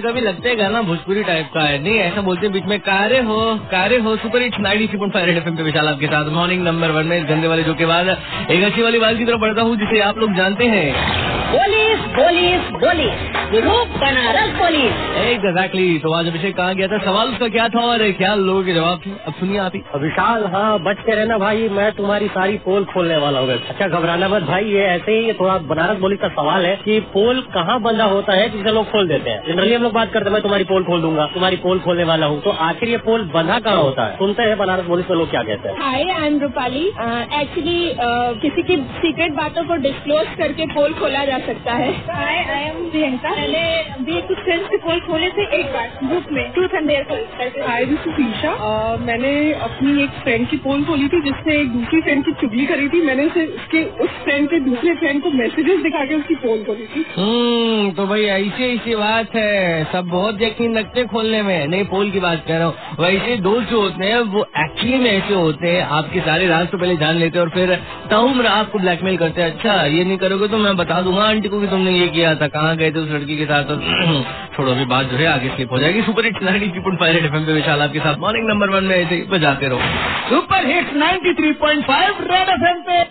कभी लगता है गाना भोजपुरी टाइप का है, नहीं ऐसा बोलते बीच में कारे हो। सुपर हिट्स 93.5 रेड एफएम पे विशाल आपके साथ मॉर्निंग नंबर 1 में इस गंदे वाले जो के बाद एक अच्छी वाली बात की तरफ बढ़ता हूँ जिसे आप लोग जानते हैं। Police Banaras police. एग्जैक्टली। तो आज अभिषेक कहाँ गया था, सवाल उसका क्या था और क्या लोगों के जवाब थे, अब सुनिए आप ही। विशाल, हाँ बच के रहना भाई, मैं तुम्हारी सारी पोल खोलने वाला हूँ। अच्छा घबराना मत भाई, ये ऐसे ही थोड़ा बनारस पुलिस का सवाल है कि पोल कहाँ बंधा होता है जिसे लोग खोल देते हैं। जनरली हम लोग बात करते हैं मैं तुम्हारी पोल खोल दूंगा, तुम्हारी पोल खोलने वाला हूँ, तो आखिर ये पोल बंधा कहाँ होता है? सुनते हैं बनारस पुलिस में लोग क्या कहते हैं। Hi, I am Rupali. Actually किसी की सीक्रेट बातों को डिस्क्लोज करके पोल खोला जा सकता है। Hi, I am Priyanka. मैंने भी कुछ फ्रेंड्स के पोल खोले थे एक बार ग्रुप में, ट्रूथ एंड डेयर करके। Hi, this is Isha. मैंने अपनी एक फ्रेंड की पोल खोली थी जिसने एक दूसरी फ्रेंड की चुगली करी थी। मैंने उसके उस फ्रेंड के दूसरे फ्रेंड को मैसेजेस दिखा के उसकी पोल खोली थी। तो भाई ऐसी बात है, सब बहुत यकीन रखते खोलने में, नहीं पोल की बात कर रहा हूँ। वैसे दोस्त जो होते हैं वो एक्चुअली में ऐसे होते हैं, आपके सारे राज तो पहले जान लेते हैं और फिर ताउम्र आपको ब्लैकमेल करते हैं। अच्छा ये नहीं करोगे तो मैं बता दूंगा आंटी को कि तुमने ये किया था, कहाँ गए थे उस लड़की के साथ। तो छोड़ो अभी बात जो है आगे स्लिप हो जाएगी। सुपर हिट्स 93.5 रेड एफएम पे विशाल आपके साथ मॉर्निंग नंबर 1 में ऐसे बजाते रहो। सुपर हिट्स 93.5 रेड एफएम पे।